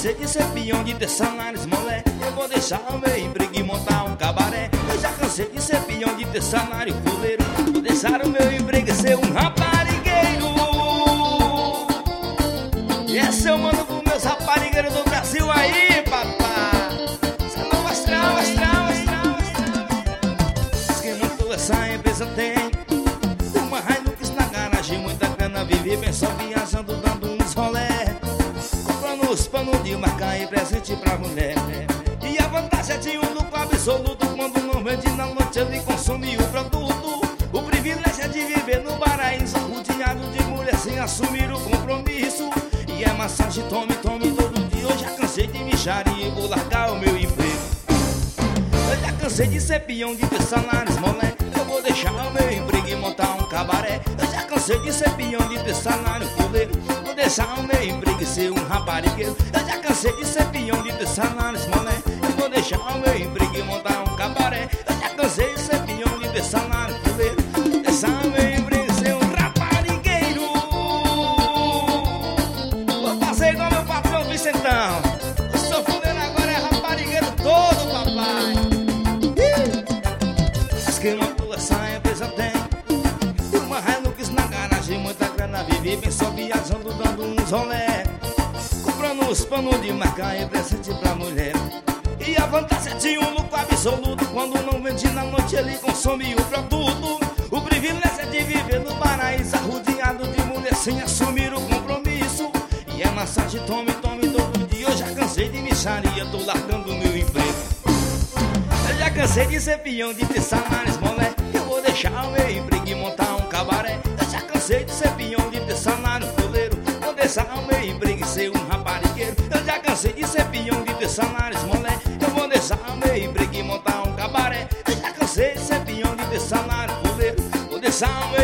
cansei de ser peão, de ter salários molé. Eu vou deixar o meu emprego e montar um cabaré. Eu já cansei de ser peão, de ter salário fuleiro. Vou deixar o meu emprego e ser um raparigueiro. E essa eu mando pros meus raparigueiros do Brasil aí, papá. Você não astral. Quem montou essa empresa tem uma Hilux na garagem, muita grana, vive bem só viajando, dando uns rolé, comprando os panos de marca e presente pra mulher. E a vantagem é de um lucro absoluto, quando não vende na noite ele consome o produto. O privilégio é de viver no paraíso, rodeado de mulher sem assumir o compromisso. E é massagem, tome todo dia. Eu já cansei de micharia e vou largar o meu emprego. Eu já cansei de ser peão, de ter salários molé. Eu vou deixar o meu emprego e montar um cabaré. Eu já cansei de ser peão, de ter salário fuleiro. Vou deixar o meu emprego e ser um raparigueiro. Eu já cansei de ser peão, de ter salários molé. Eu vou deixar o meu emprego e montar um cabaré. Eu já cansei de ser peão, de ter salário fuleiro. Vou deixar o meu emprego e ser um raparigueiro. Vou fazer igual meu patrão Vicentão. Eu sou fuleiro, agora é raparigueiro todo, papai. Mas quem montou essa empresa tem uma Hilux na garagem, muita grana, vive bem só viajando, dando uns rolé, comprando os panos de marca e presente pra mulher. E a vantagem é de um lucro absoluto, quando não vende na noite ele consome o produto. O privilégio é de viver no paraíso, rodeado de mulher sem assumir o compromisso. E é massagem, tome todo dia. Eu já cansei de micharia, tô largando meu emprego. Eu já cansei de ser peão, de ter salários molé. Eu vou deixar o meu emprego e montar um cabaré. Eu já cansei de ser peão, de ter salário fuleiro. Vou deixar o meu emprego e ser um raparigueiro. Eu já cansei de ser peão, de ter salários molé. Eu vou deixar o meu emprego e montar um cabaré. Eu já cansei de ser peão, de ter salário fuleiro. Vou deixar o meu